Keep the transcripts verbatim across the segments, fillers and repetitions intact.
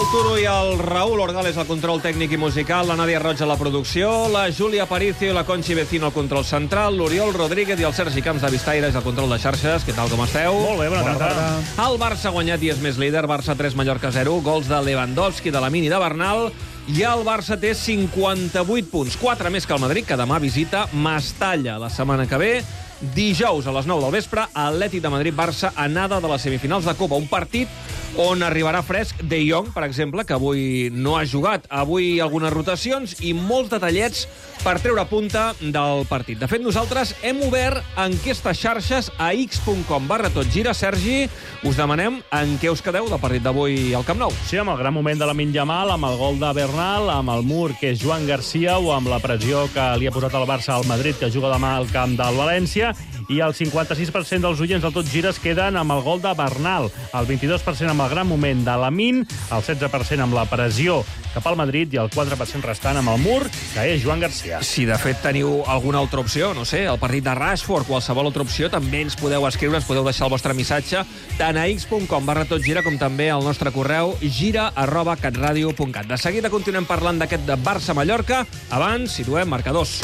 Turo i el Raúl Ordales al control tècnic i musical, la Nàdia Roig a la producció, la Júlia Aparicio i la Conchi Vecino al control central, l'Oriol Rodríguez i el Sergi Camps de Vistaires al control de xarxes. Què tal, com esteu? Molt bé, bona, bona tarda. tarda. El Barça ha guanyat i és més líder. Barça tres, Mallorca zero, gols de Lewandowski, de Lamine i de Bernal. I el Barça té cinquanta-vuit punts, quatre més que el Madrid, que demà visita Mestalla. La setmana que ve, dijous a les nou del vespre, Atlètic de Madrid-Barça, anada de les semifinals de Copa. Un partit on arribarà fresc De Jong, per exemple, que avui no ha jugat. Avui algunes rotacions i molts detallets per treure punta del partit. De fet, nosaltres hem obert enquestes xarxes a x punt com barra tot gira. Sergi, us demanem en què us quedeu del partit d'avui al Camp Nou. Sí, amb el gran moment de Lamine Yamal, amb el gol de Bernal, amb el mur, que és Joan Garcia, o amb la pressió que li ha posat el Barça al Madrid, que juga demà al camp del València. I el cinquanta-sis per cent dels oients del Tot Gira es queden amb el gol de Bernal, el vint-i-dos per cent amb el gran moment de Lamine, el setze per cent amb la pressió cap al Madrid i el quatre per cent restant amb el mur, que és Joan Garcia. Si de fet teniu alguna altra opció, no sé, el partit de Rashford, qualsevol altra opció, també ens podeu escriure, ens podeu deixar el vostre missatge tant a x punt com barra tot gira com també al nostre correu gira arroba catradio punt cat. De seguida continuem parlant d'aquest de Barça-Mallorca. Abans, situem marcadors.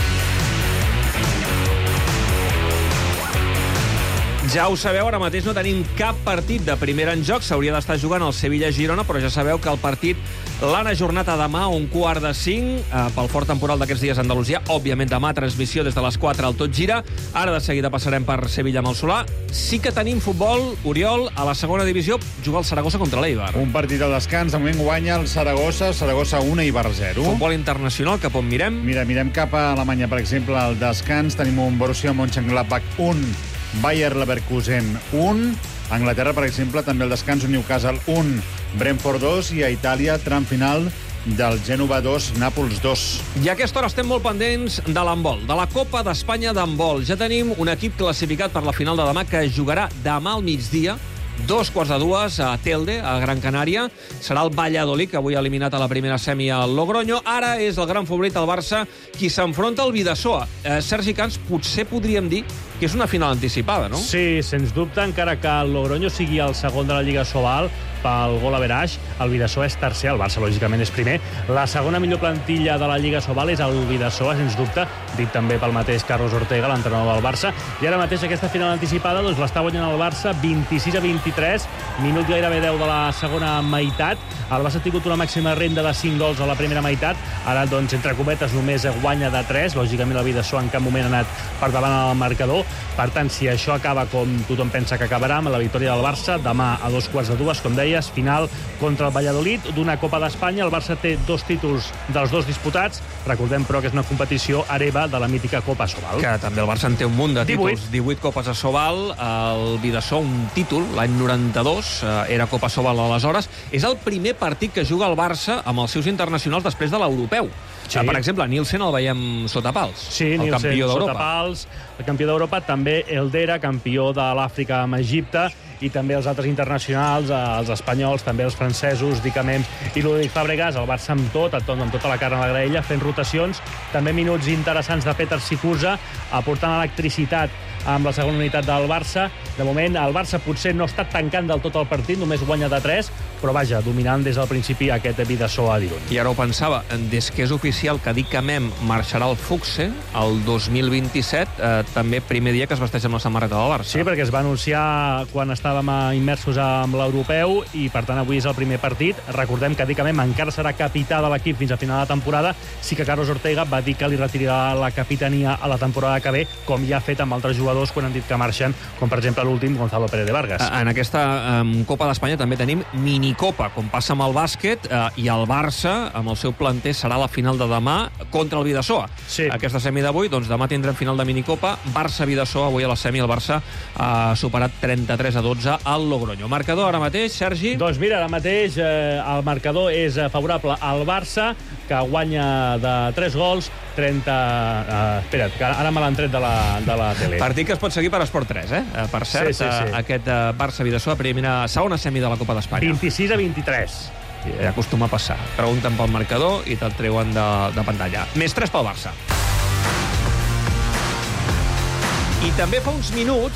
Ja ho sabeu, ara mateix no tenim cap partit de primera en joc. S'hauria d'estar jugant el Sevilla-Girona, però ja sabeu que el partit l'han ajornat a demà a un quart de cinc eh, pel fort temporal d'aquests dies a Andalusia. Òbviament demà transmissió des de les quatre al Tot Gira. Ara de seguida passarem per Sevilla amb el Solà. Sí que tenim futbol, Oriol, a la segona divisió, juga el Saragossa contra l'Eibar. Un partit al descans, de moment guanya el Saragossa, Saragossa un, Eibar zero. Futbol internacional, cap on mirem? Mira, mirem cap a Alemanya, per exemple, al descans tenim un Borussia Mönchengladbach un, Bayer Leverkusen un, a Anglaterra, per exemple, també el descans un Newcastle un, Brentford dos, i a Itàlia, tram final del Gènova dos, Nàpols dos. I a aquesta hora estem molt pendents de l'handbol, de la Copa d'Espanya d'handbol. Ja tenim un equip classificat per la final de demà que jugarà demà al migdia, dos quarts de dues, a Telde, a Gran Canària. Serà el Valladolid, que avui ha eliminat a la primera semi al Logroño. Ara és el gran favorit, el Barça, qui s'enfronta al Bidasoa. Eh, Sergi Camps, potser podríem dir que és una final anticipada, no? Sí, sens dubte, encara que el Logroño sigui el segon de la Lliga Sobal pel gol average, el Bidasoa és tercer, el Barça, lògicament, és primer. La segona millor plantilla de la Lliga Sobal és el Bidasoa, sens dubte, dit també pel mateix Carlos Ortega, l'entrenador del Barça. I ara mateix aquesta final anticipada doncs, l'està guanyant el Barça vint-i-sis a vint-i-tres, minut gairebé deu de la segona meitat. El Barça ha tingut una màxima renda de cinc gols a la primera meitat. Ara, doncs, entre cometes, només guanya de tres. Lògicament, el Bidasoa en cap moment ha anat per davant al marcador. Per tant, si això acaba com tothom pensa que acabarà, amb la victòria del Barça, demà a dos quarts de dues, com deies, final contra el Valladolid d'una Copa d'Espanya. El Barça té dos títols dels dos disputats. Recordem, però, que és una competició hereva de la mítica Copa Sobal. Que també el Barça en té un munt de títols. divuit. divuit Copes a Sobal. El Bidasoa, un títol, l'any noranta-dos, era Copa Sobal aleshores. És el primer partit que juga el Barça amb els seus internacionals després de l'europeu. Sí. Per exemple, Nielsen el veiem sota pals. Sí, el Nielsen campió d'Europa. sota pals, el campió d'Europa, també Eldera, campió de l'Àfrica amb Egipte, i també els altres internacionals, els espanyols, també els francesos, Dicamem i Ludovic Fàbregas. El Barça amb tot, amb tota la carn a la graella, fent rotacions, també minuts interessants de Peter Sikusa, aportant electricitat amb la segona unitat del Barça. De moment, el Barça potser no està tancant del tot el partit, només guanya de tres, però vaja, dominant des del principi aquest Bidasoa d'Irun. I ara ho pensava, des que és oficial que Dicamem marxarà al Fuxe el dos mil vint-i-set, eh, també primer dia que es vesteix amb la samarreta del Barça. Sí, perquè es va anunciar quan estàvem immersos amb l'europeu i, per tant, avui és el primer partit. Recordem que Dicamem encara serà capità de l'equip fins a final de temporada. Sí que Carlos Ortega va dir que li retirarà la capitania a la temporada que ve, com ja ha fet amb altres jugadors quan han dit que marxen, com per exemple l'últim, Gonzalo Pérez de Vargas. En aquesta um, Copa d'Espanya també tenim minicopa, com passa amb el bàsquet, uh, i el Barça, amb el seu planter, serà la final de demà contra el Bidasoa. Sí. Aquesta semi d'avui, doncs demà tindrem final de minicopa, Barça-Bidasoa, avui a la semi el Barça ha superat trenta-tres a dotze al Logroño. Marcador ara mateix, Sergi? Doncs mira, ara mateix eh, el marcador és favorable al Barça, que guanya de tres gols, trenta... Uh, espera't, que ara me l'han tret de la, de la tele. Partit que es pot seguir per Esport tres, eh? Per cert, sí, sí, sí. aquest Barça-Bidasoa, primera, segona semi de la Copa d'Espanya. vint-i-sis a vint-i-tres. Ja acostuma a passar. Pregunten pel marcador i te'l treuen de, de pantalla. Més tres pel Barça. I també fa uns minuts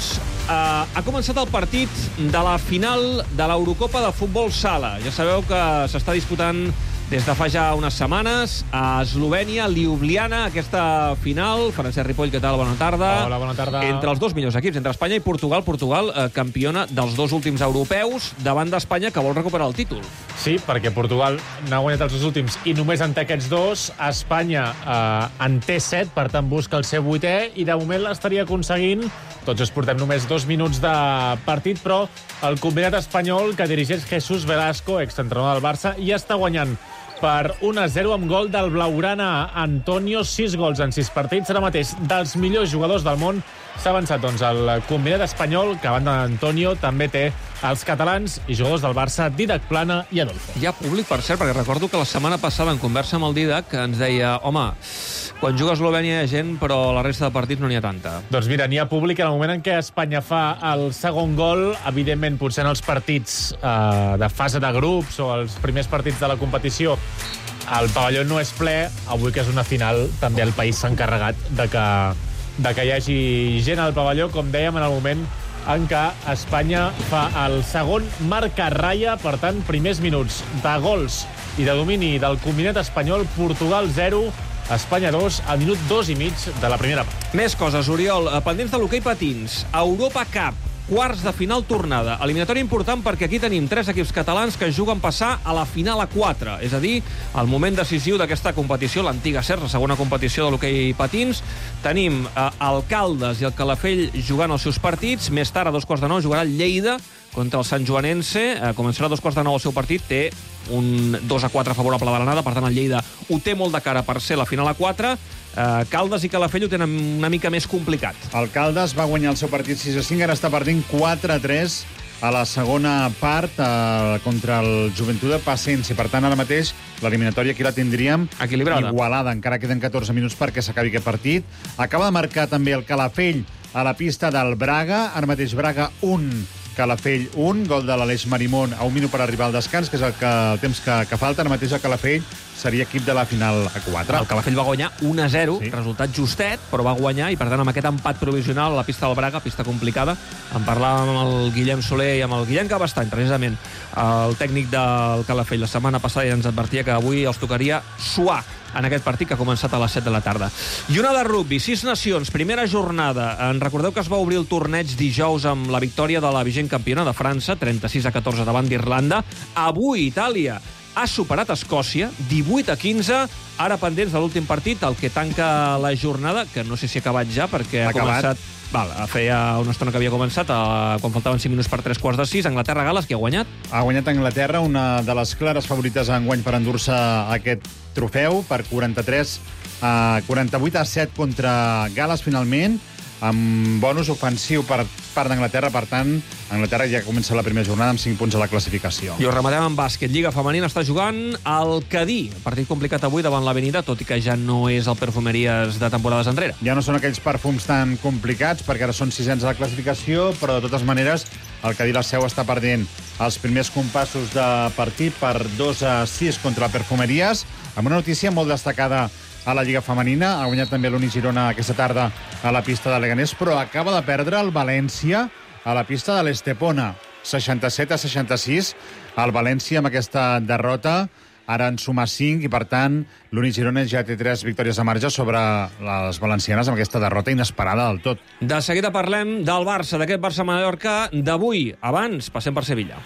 Uh, ha començat el partit de la final de l'Eurocopa de futbol sala. Ja sabeu que s'està disputant des de fa ja unes setmanes a Eslovènia, Ljubljana, aquesta final. Francesc Ripoll, què tal? Bona tarda. Hola, bona tarda. Entre els dos millors equips, entre Espanya i Portugal. Portugal, eh, campiona dels dos últims europeus, davant d'Espanya, que vol recuperar el títol. Sí, perquè Portugal n'ha guanyat els dos últims i només en té aquests dos. Espanya eh, en té set, per tant busca el seu vuitè, i de moment l'estaria aconseguint. Tots es portem només dos minuts de partit, però el combinat espanyol que dirigeix Jesús Velasco, exentrenador del Barça, ja està guanyant per un a zero amb gol del blaugrana Antonio. Sis gols en sis partits. Ara mateix, dels millors jugadors del món, s'ha avançat doncs, el combinat espanyol, que a banda d'Antonio també té els catalans i jugadors del Barça, Dídac Plana i Adolfo. Hi ha públic, per cert, perquè recordo que la setmana passada, en conversa amb el Dídac, ens deia, home, quan juga a Eslovènia hi ha gent, però la resta de partits no n'hi ha tanta. Doncs mira, n'hi ha públic en el moment en què Espanya fa el segon gol. Evidentment, potser en els partits eh, de fase de grups o els primers partits de la competició el pavelló no és ple. Avui, que és una final, també el país s'ha encarregat de que, de que hi hagi gent al pavelló, com dèiem, en el moment en què Espanya fa el segon marca ratlla. Per tant, primers minuts de gols i de domini del combinat espanyol. Portugal zero, Espanya dos, al minut dos i mig de la primera part. Més coses, Oriol. Pendents de l'hoquei patins. Europa Cup, quarts de final tornada. Eliminatori important perquè aquí tenim tres equips catalans que juguen passar a la final a quatre. És a dir, el moment decisiu d'aquesta competició, l'antiga S E R, la segona competició de l'hoquei patins. Tenim eh, el Caldes i el Calafell jugant els seus partits. Més tard, a dos quarts de nou, jugarà el Lleida contra el Sant Joanense. Eh, començarà a dos quarts de nou el seu partit. Té un dos a quatre favorable a l'Granada. Per tant, el Lleida ho té molt de cara per ser la final a quatre. Eh, Caldes i Calafell ho tenen una mica més complicat. El Caldes va guanyar el seu partit sis a cinc, ara està perdent quatre a tres a la segona part eh, contra el Joventut de Pacense. Per tant, ara mateix, l'eliminatòria aquí la tindríem equilibrada, igualada. Encara queden catorze minuts perquè s'acabi aquest partit. Acaba de marcar també el Calafell a la pista del Braga. Ara mateix Braga un, Calafell un, gol de l'Aleix Marimón a un minut per arribar al descans, que és el, que, el temps que, que falta. Ara mateix el Calafell seria equip de la final a quatre. El Calafell va guanyar un a zero, sí. Resultat justet, però va guanyar, i per tant amb aquest empat provisional a la pista del Braga, pista complicada, en parlàvem amb el Guillem Soler i amb el Guillem Cabestany, precisament el tècnic del Calafell la setmana passada, ja ens advertia que avui els tocaria suar en aquest partit que ha començat a les set de la tarda. I una de rugby, sis nacions, primera jornada. En recordeu que es va obrir el torneig dijous amb la victòria de la vigent campiona de França, trenta-sis a catorze davant d'Irlanda. Avui Itàlia ha superat Escòcia, divuit a quinze, ara pendents de l'últim partit, el que tanca la jornada, que no sé si ha acabat ja, perquè ha, ha començat... Val, feia una estona que havia començat, a, quan faltaven cinc minuts per tres quarts de sis. Anglaterra-Gales, qui ha guanyat? Ha guanyat Anglaterra, una de les clares favorites a enguany per endur-se aquest trofeu, per quaranta-tres a quaranta-vuit a set contra Gales, finalment, amb bonus ofensiu per part d'Anglaterra. Per tant, Anglaterra ja comença la primera jornada amb cinc punts a la classificació. I ho rematem amb bàsquet. Lliga femenina està jugant el Cadí. Partit complicat avui davant l'Avenida, tot i que ja no és el Perfumeries de temporades enrere. Ja no són aquells perfums tan complicats, perquè ara són sisens a la classificació, però de totes maneres el Cadí la seu està perdent els primers compassos de partit per dos a sis contra el Perfumeries, amb una notícia molt destacada a la Lliga femenina. Ha guanyat també l'Uni Girona aquesta tarda a la pista de Leganés, però acaba de perdre el València a la pista de l'Estepona, seixanta-set a seixanta-sis. El València, amb aquesta derrota, ara en suma cinc, i per tant l'Uni Girona ja té tres victòries de marge sobre les valencianes amb aquesta derrota inesperada del tot. De seguida parlem del Barça, d'aquest Barça-Mallorca d'avui. Abans, passem per Sevilla.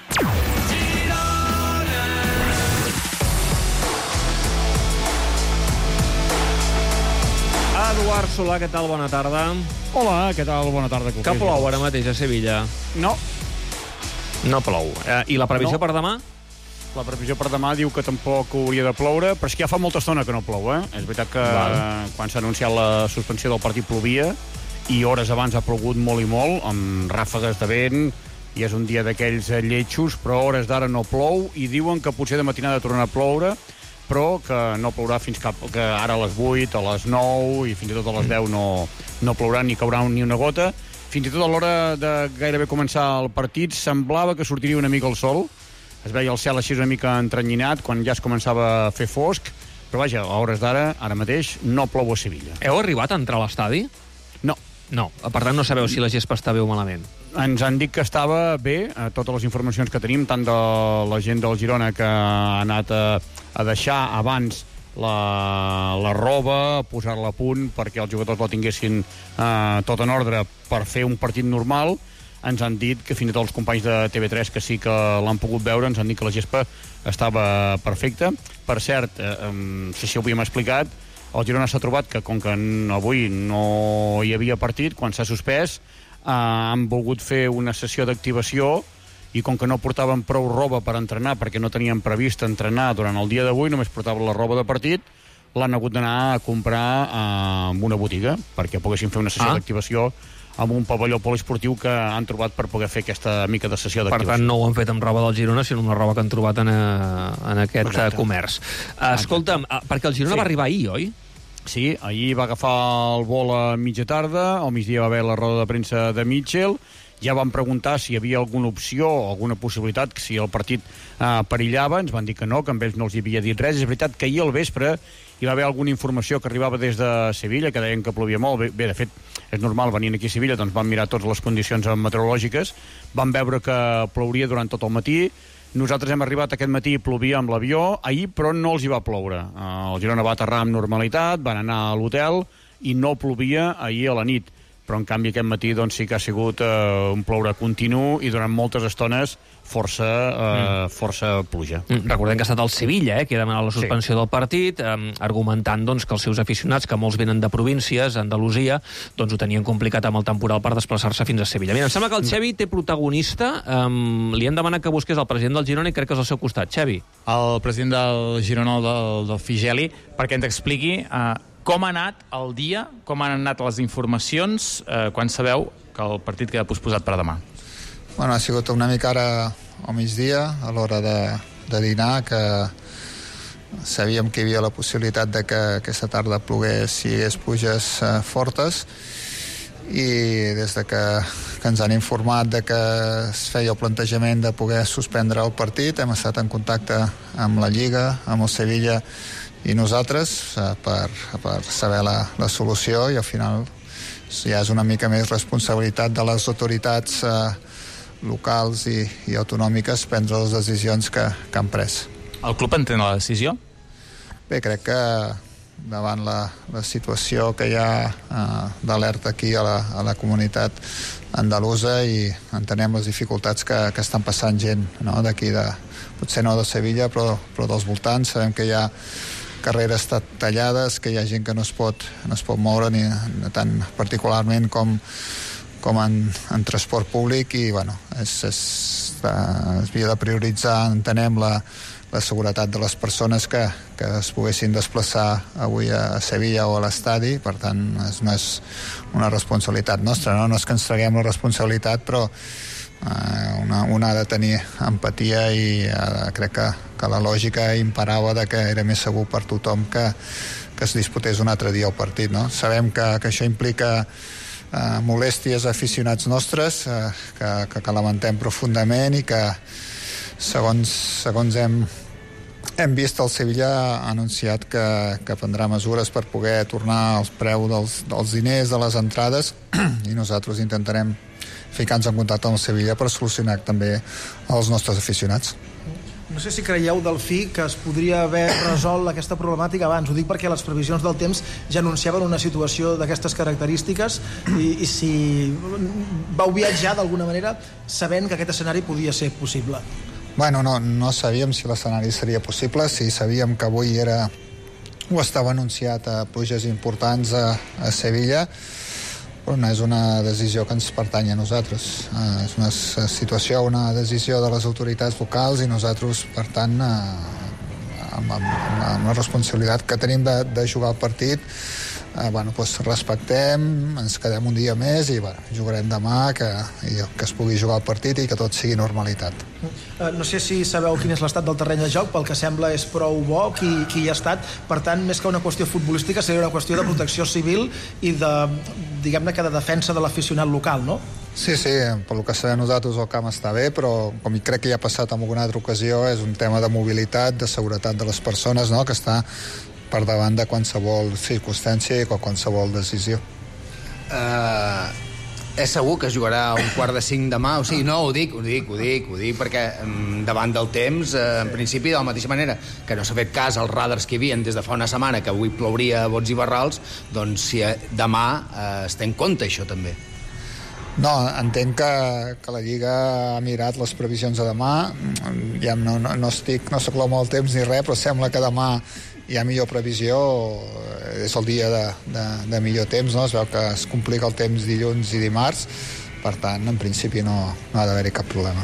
Eduard Solà, què tal? Bona tarda. Hola, què tal? Bona tarda. Que plou ara mateix a Sevilla? No. No plou. Eh, I la previsió no. per demà? La previsió per demà diu que tampoc hauria de ploure, però és que ja fa molta estona que no plou, eh? És veritat que Val. quan s'ha anunciat la suspensió del partit plovia, i hores abans ha plogut molt i molt, amb ràfegues de vent, i és un dia d'aquells lletjos, però a hores d'ara no plou, i diuen que potser de matinada tornarà a ploure, però que no plourà fins cap, que ara a les vuit, a les nou i fins i tot a les deu no, no plourà ni caurà ni una gota. Fins i tot a l'hora de gairebé començar el partit semblava que sortiria una mica el sol. Es veia el cel així una mica entrenyinat quan ja es començava a fer fosc, però vaja, a hores d'ara, ara mateix, no plou a Sevilla. Heu arribat a entrar a l'estadi? No. No. Per tant, no sabeu si la gespa està bé o malament. ens han dit que estava bé, a totes les informacions que tenim, tant de la gent del Girona que ha anat a, a deixar abans la, la roba, posar-la a punt perquè els jugadors la tinguessin eh, tot en ordre per fer un partit normal. Ens han dit que fins i tot els companys de T V tres que sí que l'han pogut veure, ens han dit que la gespa estava perfecta. Per cert, eh, no sé si ho havíem explicat, el Girona s'ha trobat que com que avui no hi havia partit, quan s'ha suspès eh, han volgut fer una sessió d'activació i com que no portaven prou roba per entrenar perquè no tenien previst entrenar durant el dia d'avui, només portaven la roba de partit, l'han hagut d'anar a comprar eh, en una botiga perquè poguessin fer una sessió ah. d'activació amb un pavelló poliesportiu que han trobat per poder fer aquesta mica de sessió d'activació. Per tant, no ho han fet amb roba del Girona, sinó amb la roba que han trobat en, a, en aquest Exacte. comerç. Escolta'm, Exacte. perquè el Girona sí. va arribar ahir, oi? Sí, ahir va agafar el vol a mitja tarda, al migdia va haver la roda de premsa de Mitchell. Ja vam preguntar si hi havia alguna opció o alguna possibilitat, si el partit eh, perillava. Ens van dir que no, que amb ells no els hi havia dit res. És veritat que ahir al vespre hi va haver alguna informació que arribava des de Sevilla, que deien que plovia molt. Bé, bé de fet, és normal, venint aquí a Sevilla, doncs vam mirar totes les condicions meteorològiques. Vam veure que plouria durant tot el matí. Nosaltres hem arribat aquest matí i plovia amb l'avió. Ahir, però, no els hi va ploure. Eh, el Girona va aterrar amb normalitat, van anar a l'hotel i no plovia ahir a la nit. Però en canvi aquest matí doncs, sí que ha sigut eh, un ploure continu i durant moltes estones força, eh, mm. força pluja. Mm. Recordem que ha estat el Sevilla, eh, que ha demanat la suspensió sí. del partit, eh, argumentant doncs, que els seus aficionats, que molts venen de províncies, Andalusia, doncs ho tenien complicat amb el temporal per desplaçar-se fins a Sevilla. Mira, em sembla que el Xevi té protagonista. Eh, li han demanat que busqués el president del Girona i crec que és al seu costat. Xevi. El president del Girona, del, del Figeli, perquè ens expliqui eh, com ha anat el dia, com han anat les informacions, eh, quan sabeu que el partit queda posposat per demà? Bueno, ha sigut una mica ara al migdia, a l'hora de, de dinar, que sabíem que hi havia la possibilitat de que aquesta tarda plogués i hi hagués pluges eh, fortes, i des de que, que ens han informat de que es feia el plantejament de poder suspendre el partit, hem estat en contacte amb la Lliga, amb el Sevilla i nosaltres eh, per, per saber la, la solució, i al final ja és una mica més responsabilitat de les autoritats eh, locals i, i autonòmiques prendre les decisions que, que han pres. El club entén la decisió? Bé, crec que davant la, la situació que hi ha eh, d'alerta aquí a la, a la comunitat andalusa, i entenem les dificultats que, que estan passant gent, no? D'aquí, de, potser no de Sevilla, però, però dels voltants. Sabem que hi ha carreres tallades, que hi ha gent que no es pot, no es pot moure ni tant particularment com, com en, en transport públic, i bueno, és, és, es havia de prioritzar, entenem, la, la seguretat de les persones que, que es poguessin desplaçar avui a Sevilla o a l'estadi. Per tant, és, no és una responsabilitat nostra, no? No és que ens traguem la responsabilitat, però Uh, una, una ha de tenir empatia, i uh, crec que, que la lògica imparava de que era més segur per tothom que, que es disputés un altre dia el partit, no? Sabem que, que això implica uh, molèsties a aficionats nostres, uh, que, que, que lamentem profundament, i que segons, segons hem hem vist, el Sevilla ha anunciat que, que prendrà mesures per poder tornar al preu dels, dels diners de les entrades, i nosaltres intentarem ficar-nos en contacte amb el Sevilla per solucionar també els nostres aficionats. No sé si creieu, Delfí, que es podria haver resolt aquesta problemàtica abans. Ho dic perquè les previsions del temps ja anunciaven una situació d'aquestes característiques, i, i si vau viatjar d'alguna manera sabent que aquest escenari podia ser possible. Bueno, no, no sabíem si l'escenari seria possible. Sí, sabíem que avui era, o estava anunciat, a pluges importants a, a Sevilla, però no és una decisió que ens pertany a nosaltres. Uh, és una situació, una decisió de les autoritats locals, i nosaltres, per tant, uh, amb, amb, amb la responsabilitat que tenim de, de jugar el partit, uh, bueno, doncs respectem, ens quedem un dia més i bueno, jugarem demà, que, i que es pugui jugar el partit i que tot sigui normalitat. Uh, no sé si sabeu quin és l'estat del terreny de joc, pel que sembla és prou bo, qui, qui hi ha estat. Per tant, més que una qüestió futbolística, seria una qüestió de protecció civil i de, diguem-ne, que de defensa de l'aficionat local, no? Sí, sí, pel que sabem nosaltres el camp està bé, però com crec que ja ha passat en alguna altra ocasió, és un tema de mobilitat, de seguretat de les persones, no?, que està per davant de qualsevol circumstància i qualsevol decisió. Uh, és segur que es jugarà a un quart de cinc demà, o sigui, no, ho dic, ho dic, ho dic, ho dic perquè davant del temps, eh, en principi, de la mateixa manera que no s'ha fet cas als radars que hi havia des de fa una setmana, que avui plouria a bots i barrals, doncs si demà eh, es té en compte això també. No, entenc que, que la Lliga ha mirat les previsions de demà. Ja no, no, no estic, no soc l'home del temps ni res, però sembla que demà hi ha millor previsió, és el dia de, de, de millor temps, no? Es veu que es complica el temps dilluns i dimarts, per tant, en principi no, no ha d'haver-hi cap problema.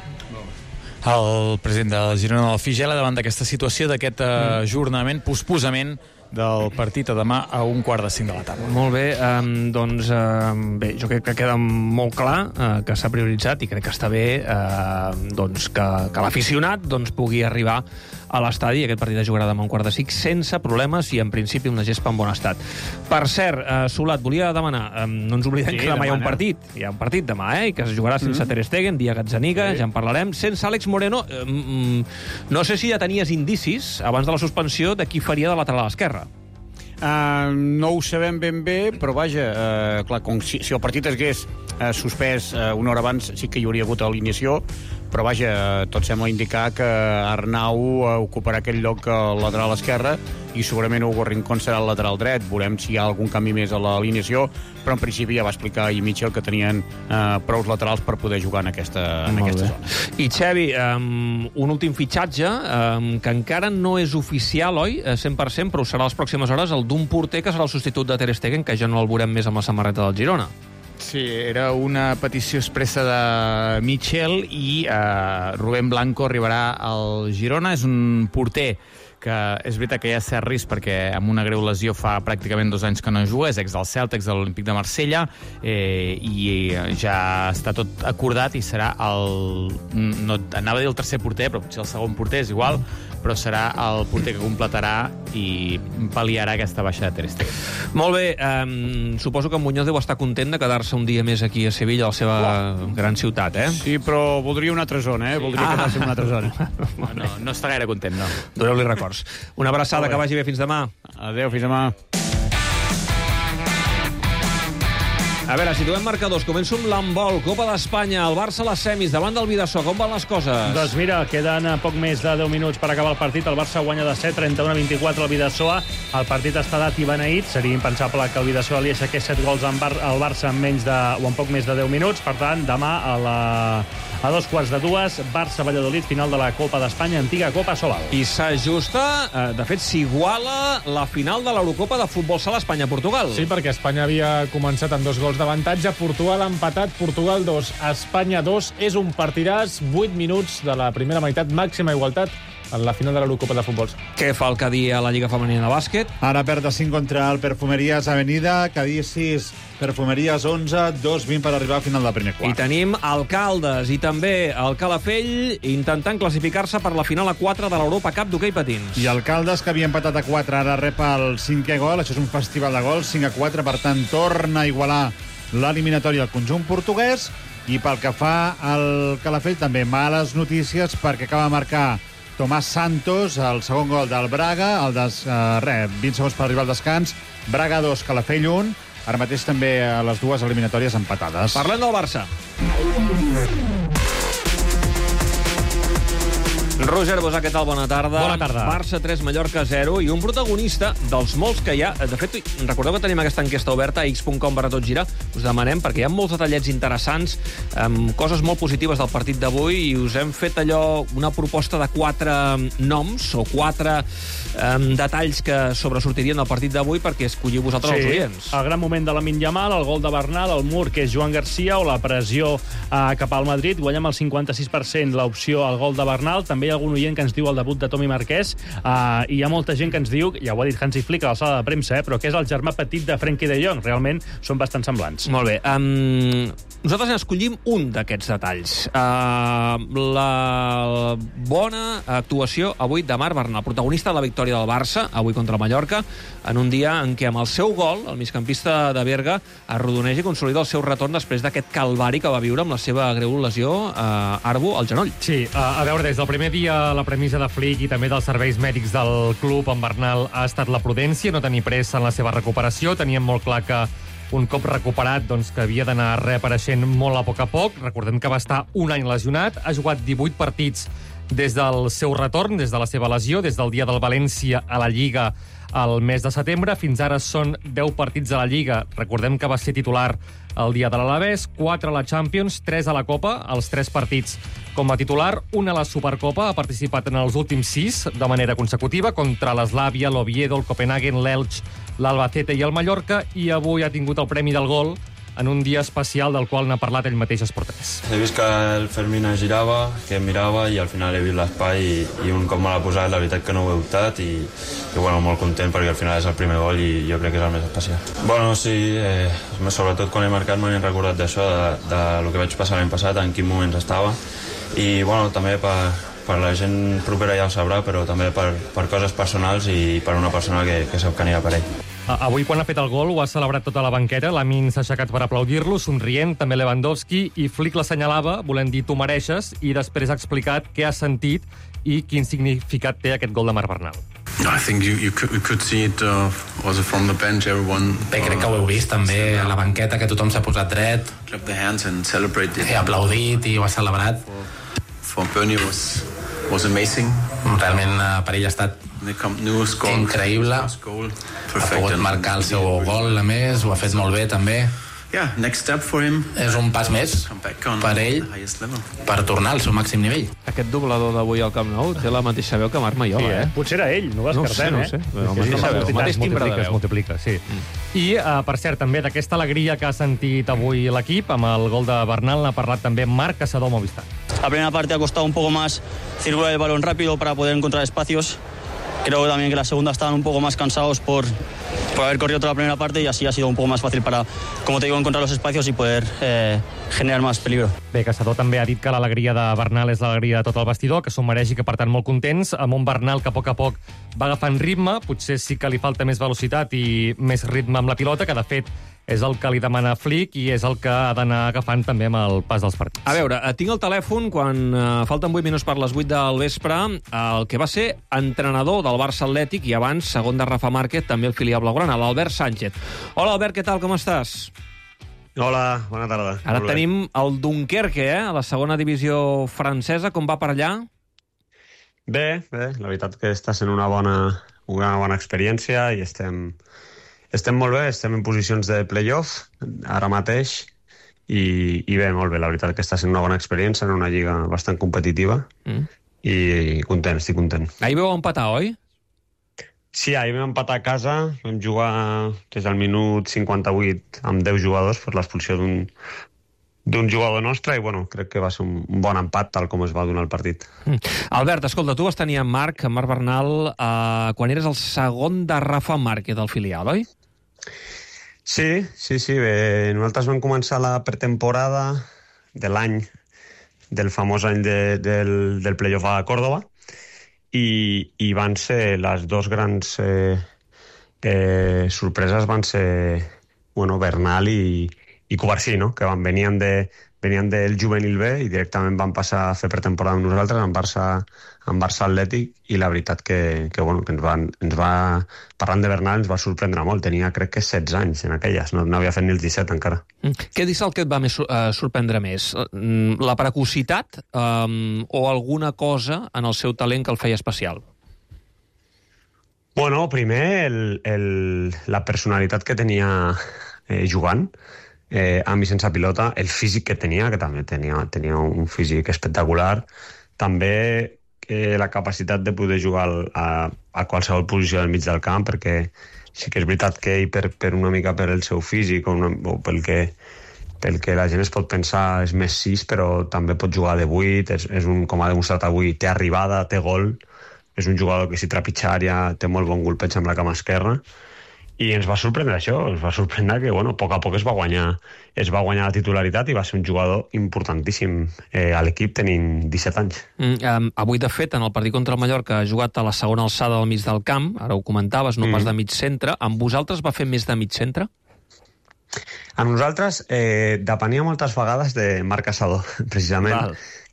El president del Girona del Figela davant d'aquesta situació, d'aquest ajornament, posposament del partit a demà a un quart de cinc de la tarda. Molt bé, um, doncs um, bé, jo crec que queda molt clar uh, que s'ha prioritzat i crec que està bé uh, doncs que, que l'aficionat doncs, pugui arribar a l'estadi. Aquest partit es jugarà demà a un quart de cinc sense problemes i en principi una gespa en bon estat. Per cert, uh, Solat, volia demanar, um, no ens oblidem sí, que demà, demà hi ha un partit, hi ha un partit demà, eh, i que es jugarà sense mm. Ter Stegen, dia Gazzaniga, sí. Ja en parlarem, sense Àlex Moreno. Um, no sé si ja tenies indicis abans de la suspensió de qui faria de lateral a l'esquerra. Uh, no ho sabem ben bé, però vaja, uh, clar, com si, si el partit es hagués uh, suspès uh, una hora abans, sí que hi hauria hagut alineació, però vaja, tot sembla indicar que Arnau uh, ocuparà aquell lloc al lateral esquerre i segurament Hugo Rincón serà el lateral dret. Veurem si hi ha algun canvi més a l'alineació, però en principi ja va explicar ahir Mitchell que tenien uh, prous laterals per poder jugar en aquesta, en aquesta zona. I Xevi, um, un últim fitxatge um, que encara no és oficial, oi? cent per cent, però ho serà a les pròximes hores, el d'un porter que serà el substitut de Ter Stegen, que ja no el veurem més amb la samarreta del Girona. Sí, era una petició expressa de Mitchell i eh, Rubén Blanco arribarà al Girona. És un porter que és veritat que hi ha cert risc perquè amb una greu lesió fa pràcticament dos anys que no juga, és ex del Celta, ex de l'Olímpic de Marsella, eh, i ja està tot acordat i serà el... No, anava a dir el tercer porter, però potser el segon porter és igual, però serà el porter que completarà i pal·liarà aquesta baixa de Ter Stegen. Molt bé, um, suposo que Muñoz deu estar content de quedar-se un dia més aquí a Sevilla, a la seva oh. gran ciutat, eh? Sí, però voldria una altra zona, eh? Voldria ah. quedar-se en una altra zona. No, no, no està gaire content, no. Doneu-li records. Una abraçada, que vagi bé. Fins demà. Adéu, fins demà. A veure, situem marcadors. Començo amb l'handbol. Copa d'Espanya. El Barça a les semis davant del Bidasoa. Com van les coses? Doncs mira, queden poc més de deu minuts per acabar el partit. El Barça guanya de set, trenta-u a vint-i-quatre al Bidasoa. El partit està dat i beneït. Seria impensable que el Bidasoa li aixequés set gols al Barça en menys de, o en poc més de deu minuts. Per tant, demà a, la, a dos quarts de dues, Barça-Valladolid, final de la Copa d'Espanya, antiga Copa Sobal. I s'ajusta, de fet, s'iguala la final de l'Eurocopa de futbol sala Espanya-Portugal. Sí, perquè Espanya havia començat amb dos gols d'avantatge, Portugal empatat, Portugal dos, Espanya dos. És un partidàs, vuit minuts de la primera meitat, màxima igualtat en la final de l'Eurocopa de futbol. Què fa el Cadí a la Lliga Femenina de Bàsquet? Ara perd de cinc contra el Perfumerías Avenida, Cadí sis, Perfumerías onze, dos vint per arribar al final del primer quart. I tenim el Caldes i també el Calafell intentant classificar-se per la final a quatre de l'Europa Cup d'hoquei patins. I el Caldes, que havia empatat a quatre, ara rep el cinquè gol. Això és un festival de gols, cinc a quatre, per tant torna a igualar l'eliminatòria al conjunt portuguès. I pel que fa al Calafell, també males notícies, perquè acaba de marcar Tomàs Santos, el segon gol del Braga, el des, eh, res, vint segons per arribar al descans. Braga dos, Calafell un. Ara mateix també a les dues eliminatòries empatades. Parlem del Barça. Roger Bosà, què tal? Bona tarda. Bona tarda. Barça tres, Mallorca zero, i un protagonista dels molts que hi ha. De fet, recordeu que tenim aquesta enquesta oberta a x punt com barra tot gira. Us demanem, perquè hi ha molts detallets interessants, amb coses molt positives del partit d'avui, i us hem fet allò, una proposta de quatre noms, o quatre um, detalls que sobresortirien del partit d'avui, perquè escolliu vosaltres sí. els oients. El gran moment de Lamine Yamal, el gol de Bernal, el mur, que és Joan Garcia, o la pressió uh, cap al Madrid. Guanyem el cinquanta-sis per cent l'opció al gol de Bernal. També hi ha algun oient que ens diu el debut de Tomi Marquès, uh, i hi ha molta gent que ens diu, ja ho ha dit Hansi Flick a la sala de premsa, eh, però que és el germà petit de Frenkie de Jong. Realment són bastant semblants. Molt bé. Um, nosaltres n'escollim un d'aquests detalls. Uh, la bona actuació avui de Marc Bernal, protagonista de la victòria del Barça, avui contra el Mallorca, en un dia en què amb el seu gol, el migcampista de Berga arrodoneix i consolida el seu retorn després d'aquest calvari que va viure amb la seva greu lesió uh, Arbo al genoll. Sí, uh, a veure, des del primer dia dia la premissa de Flick i també dels serveis mèdics del club en Bernal ha estat la prudència, no tenir pressa en la seva recuperació. Teníem molt clar que un cop recuperat, doncs, que havia d'anar reapareixent molt a poc a poc. Recordem que va estar un any lesionat, ha jugat divuit partits des del seu retorn, des de la seva lesió, des del dia del València a la Lliga al mes de setembre. Fins ara són deu partits a la Lliga. Recordem que va ser titular el dia de l'Alavés, quatre a la Champions, tres a la Copa, els tres partits com a titular, una a la Supercopa, ha participat en els últims sis de manera consecutiva contra l'Eslàvia, l'Oviedo, el Copenhagen, l'Elx, l'Albacete i el Mallorca, i avui ha tingut el Premi del Gol en un dia especial del qual n'ha parlat ell mateix a Esport tres. He vist que el Fermín es girava, que em mirava, i al final he vist l'espai i, i un cop me l'ha posat, la veritat que no ho he optat i, i bueno, molt content perquè al final és el primer gol i jo crec que és el més especial. Bueno, sí, eh, sobretot quan he marcat m'he recordat d'això, de, de lo que vaig passar l'any passat, en quins moments estava, i bueno, també per, per la gent propera ja ho sabrà, però també per, per coses personals i per una persona que, que sap que anirà per ell. Avui, quan ha fet el gol, ho ha celebrat tota la banqueta. Lamin s'ha aixecat per aplaudir-lo, somrient, també Lewandowski, i Flick l'assenyalava, volent dir tu mereixes, i després ha explicat què ha sentit i quin significat té aquest gol de Marc Bernal. I think you, you, could, you could see it uh, also from the bench, everyone. Bé, crec que ho heu vist també a la banqueta, que tothom s'ha posat dret. Clap the hands and celebrate it. He aplaudit i ho ha celebrat. For Bernie was was amazing. Realment per ell ha estat increïble. Ha pogut marcar el seu gol, a més, ho ha fet molt bé també. Yeah, next step for him. És un pas més per ell per tornar al seu màxim nivell. Aquest doblador d'avui al Camp Nou té la mateixa veu que Marc Maiola, sí, eh? eh? Potser era ell, no ho descartem, no sé, eh? No sé, no sé. El mateix timbre de veu. Es multiplica, sí. Mm. I, uh, per cert, també d'aquesta alegria que ha sentit avui l'equip, amb el gol de Bernal, n'ha parlat també Marc Caçador Movistar. La primera parte ha costado un poco más circular el balón rápido para poder encontrar espacios. Creo también que la segunda estaban un poco más cansados por, por haber corrido toda la primera parte y así ha sido un poco más fácil para, como te digo, encontrar los espacios y poder eh, generar más peligro. Bé, Caçador també ha dit que l'alegria de Bernal és l'alegria de tot el vestidor, que s'ho mereix i que, per tant, molt contents, amb un Bernal que a poc a poc va agafant ritme, potser sí que li falta més velocitat i més ritme amb la pilota, que de fet és el que li demana Flick i és el que ha d'anar agafant també amb el pas dels partits. A veure, tinc el telèfon quan uh, falten vuit minuts per les vuit del vespre, el que va ser entrenador del Barça Atlètic i abans segon de Rafa Márquez, també el filial blaugrana, l'Albert Sánchez. Hola, Albert, què tal, com estàs? Hola, bona tarda. Ara tenim el Dunkerque, eh? A la segona divisió francesa. Com va per allà? Bé, bé. La veritat que està sent una bona, una bona experiència i estem... Estem molt bé, estem en posicions de play-off ara mateix i, i bé, molt bé, la veritat que està sent una bona experiència en una lliga bastant competitiva mm. i, i content, estic content. Ahir vau empatar, oi? Sí, ahir vam empatar a casa, vam jugar des del minut cinquanta-vuit amb deu jugadors per l'expulsió d'un d'un jugador nostre i bueno, crec que va ser un, un bon empat tal com es va donar el partit. Mm. Albert, escolta, tu vas tenir amb Marc, amb Marc Bernal, eh, quan eres el segon de Rafa Márquez del filial, oi? Sí, sí, sí. Bé, nosaltres vam començar la pretemporada de l'any, del famós any de, del, del playoff a Córdoba i, i van ser les dos grans eh, eh, sorpreses van ser bueno, Bernal i i Covarsí, no? Que van, venien, de, venien del juvenil B i directament van passar a fer pretemporada amb nosaltres, en Barça, en Barça Atlètic, i la veritat que, que, bueno, que ens, va, ens va... Parlant de Bernal, ens va sorprendre molt. Tenia, crec que, setze anys en aquelles. No, no havia fet ni els disset encara. Mm. Què dius el que et va més, uh, sorprendre més? La precocitat um, o alguna cosa en el seu talent que el feia especial? Bueno, primer, el, el, la personalitat que tenia eh, jugant, Eh, amb i sense pilota, el físic que tenia, que també tenia, tenia un físic espectacular, també eh, la capacitat de poder jugar al, a, a qualsevol posició del mig del camp, perquè sí que és veritat que ell, per, per una mica per el seu físic o, una, o pel, que, pel que la gent es pot pensar, és més sis, però també pot jugar de vuit, és, és un, com ha demostrat avui, té arribada, té gol, és un jugador que si trepitja àrea té molt bon golpeig amb la cama esquerra. I ens va sorprendre això, ens va sorprendre que, bueno, a poc a poc es va guanyar, es va guanyar la titularitat i va ser un jugador importantíssim eh, a l'equip tenint disset anys. Mm, um, avui, de fet, en el partit contra el Mallorca ha jugat a la segona alçada del mig del camp, ara ho comentaves, no mm. pas de mig centre. Amb vosaltres va fer més de mig centre? Amb nosaltres eh, depenia moltes vegades de Marc Caçador, precisament, Val.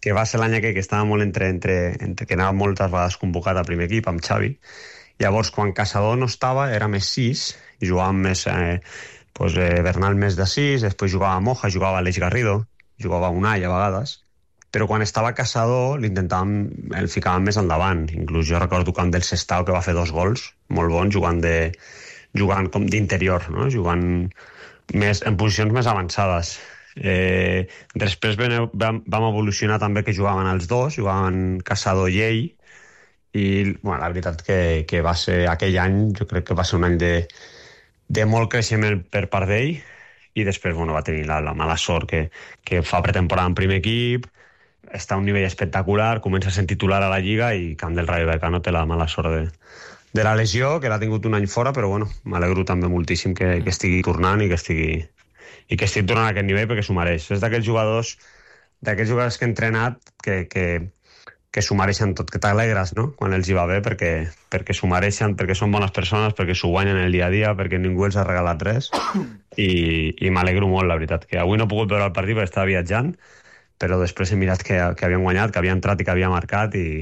que va ser l'any aquell que estava molt entre, entre, entre que anava moltes vegades convocat a primer equip amb Xavi. Llavors, quan Caçador no estava, era més sis, i jugàvem més... Eh, pues, eh, Bernal més de sis, després jugava Moja, jugava Aleix Garrido, jugava Unai a vegades, però quan estava Caçador l'intentàvem, el ficàvem més endavant. Inclús jo recordo camp del Sestao que va fer dos gols molt bons jugant de jugant com d'interior, no? Jugant més, en posicions més avançades. Eh, després vam, vam evolucionar també que jugaven els dos, jugaven Caçador i ell, i bueno, la veritat que, que va ser aquell any, jo crec que va ser un any de, de molt creixement per part d'ell, i després bueno, va tenir la, la mala sort que, que fa pretemporada en primer equip, està a un nivell espectacular, comença a ser titular a la Lliga i Camp del Rayo Vallecano té la mala sort de, de la lesió, que l'ha tingut un any fora, però bueno, m'alegro també moltíssim que, que estigui tornant i que estigui, i que estigui tornant a aquest nivell perquè s'ho mereix. És d'aquells jugadors, d'aquells jugadors que he entrenat que, que, que s'ho mereixen tot, que t'alegres, no?, quan els hi va bé, perquè, perquè s'ho mereixen, perquè són bones persones, perquè s'ho guanyen el dia a dia, perquè ningú els ha regalat res, i, i m'alegro molt, la veritat, que avui no he pogut veure el partit perquè estava viatjant, però després he mirat que, que havien guanyat, que havia entrat i que havia marcat, i,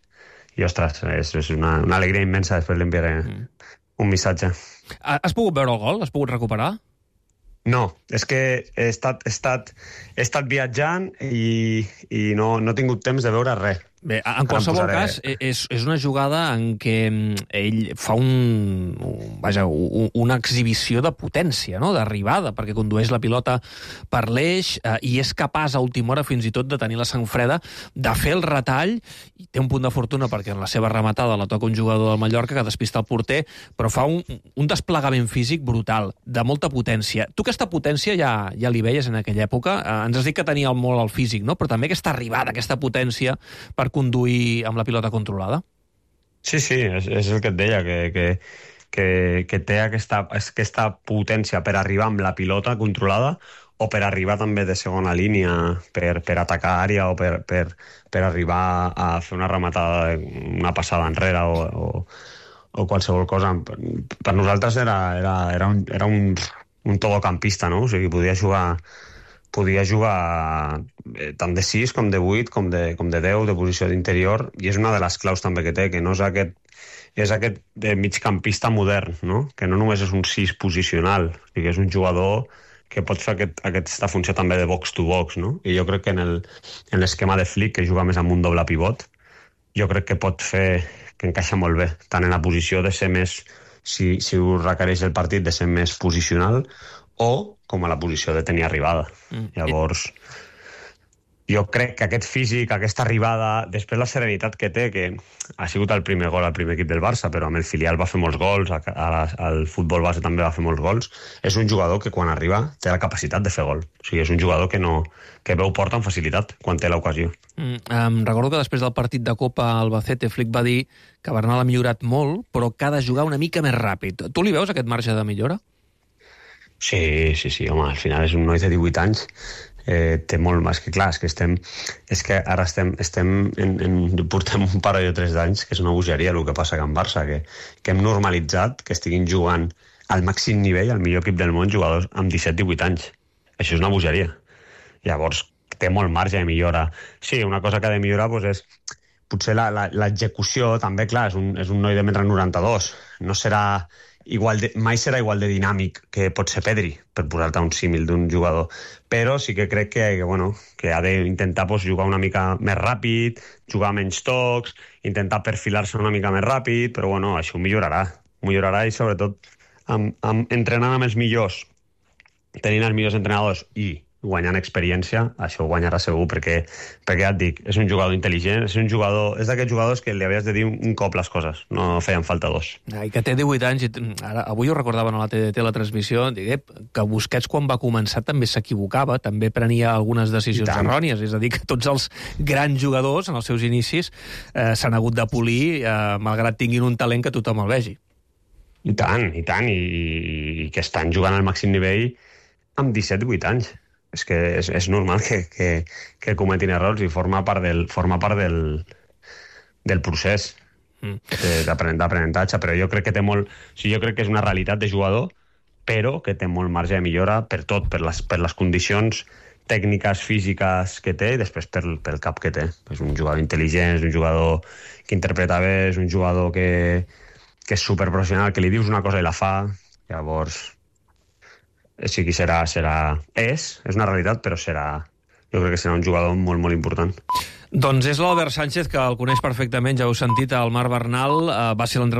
i ostres, és, és una, una alegria immensa. Després li enviaré mm. un missatge. Has pogut veure el gol? Has pogut recuperar? No, és que he estat, he estat, he estat viatjant i, i no, no he tingut temps de veure res. Bé, en qualsevol posaré... cas, és, és una jugada en què ell fa un, vaja, una exhibició de potència, no?, d'arribada, perquè condueix la pilota per l'eix eh, i és capaç a última hora fins i tot de tenir la sang freda, de fer el retall, i té un punt de fortuna perquè en la seva rematada la toca un jugador del Mallorca que despista el porter, però fa un, un desplegament físic brutal, de molta potència. Tu aquesta potència ja, ja li veies en aquella època? Eh, ens has dit que tenia molt el físic, no?, però també aquesta arribada, aquesta potència per conduir amb la pilota controlada? Sí, sí, és, és el que et deia, que, que, que, que té aquesta, aquesta potència per arribar amb la pilota controlada o per arribar també de segona línia per, per atacar àrea o per, per, per arribar a fer una rematada, una passada enrere o, o, o qualsevol cosa. Per nosaltres era, era, era, un, era un, un todocampista, no? O sigui, podia jugar podia jugar eh, tant de sis com de vuit, com de, com de deu, de posició d'interior, i és una de les claus també que té, que no és aquest, és aquest de migcampista modern, no?, que no només és un sis posicional, o sigui, és un jugador que pot fer aquest, aquesta funció també de box to box, no? I jo crec que en el, en l'esquema de Flick, que juga més amb un doble pivot, jo crec que pot fer, que encaixa molt bé, tant en la posició de ser més, si, si ho requereix el partit, de ser més posicional, o com a la posició de tenir arribada. Mm. Llavors, jo crec que aquest físic, aquesta arribada, després la serenitat que té, que ha sigut el primer gol al primer equip del Barça, però amb el filial va fer molts gols, al futbol base també va fer molts gols, és un jugador que quan arriba té la capacitat de fer gol. O sigui, és un jugador que, no, que veu porta amb facilitat quan té l'ocasió. Mm, um, recordo que després del partit de Copa Albacete, Flick va dir que Bernal ha millorat molt, però que ha de jugar una mica més ràpid. Tu li veus aquest marge de millora? Sí, sí, sí, home, al final és un noi de divuit anys, eh, té molt més que clar, és que estem, és que ara estem, estem en, en, portem un parell o tres d'anys, que és una bogeria el que passa a Can Barça, que, que hem normalitzat que estiguin jugant al màxim nivell, al millor equip del món, jugadors amb disset divuit anys. Això és una bogeria. Llavors, té molt marge de millora. Sí, una cosa que ha de millorar doncs, és potser l'execució, també, clar, és un, és un noi de metre noranta-dos, no serà... Igual de, mai serà igual de dinàmic que pot ser Pedri, per posar-te un símil d'un jugador, però sí que crec que, que, bueno, que ha d'intentar pues, jugar una mica més ràpid, jugar menys tocs, intentar perfilar-se una mica més ràpid, però bueno, això ho millorarà, millorarà i sobretot amb, amb, entrenant amb els millors, tenint els millors entrenadors i guanyant experiència, això ho guanyarà segur, perquè, perquè ja et dic, és un jugador intel·ligent, és un jugador, és d'aquests jugadors que li havies de dir un, un cop les coses, no feien falta dos. I que té divuit anys, i ara, avui ho recordaven a la T D T, la transmissió, digué, que Busquets quan va començar també s'equivocava, també prenia algunes decisions errònies, és a dir, que tots els grans jugadors, en els seus inicis, eh, s'han hagut de polir, eh, malgrat tinguin un talent que tothom el vegi. I tant, i tant, i, i que estan jugant al màxim nivell amb disset divuit anys. És que és, és normal que, que, que cometin errors i forma part del, forma part del, del procés mm. d'aprenentatge, però jo crec que té molt... O sigui, jo crec que és una realitat de jugador, però que té molt marge de millora per tot, per les, per les condicions tècniques físiques que té i després pel, pel cap que té. És un jugador intel·ligent, és un jugador que interpreta bé, és un jugador que, que és superprofessional, que li dius una cosa i la fa, llavors sí que serà, serà... És, és una realitat, però serà... Jo crec que serà un jugador molt, molt important. Doncs és l'Albert Sánchez, que el coneix perfectament, ja heu sentit, el Marc Bernal, eh, va ser l'entrenador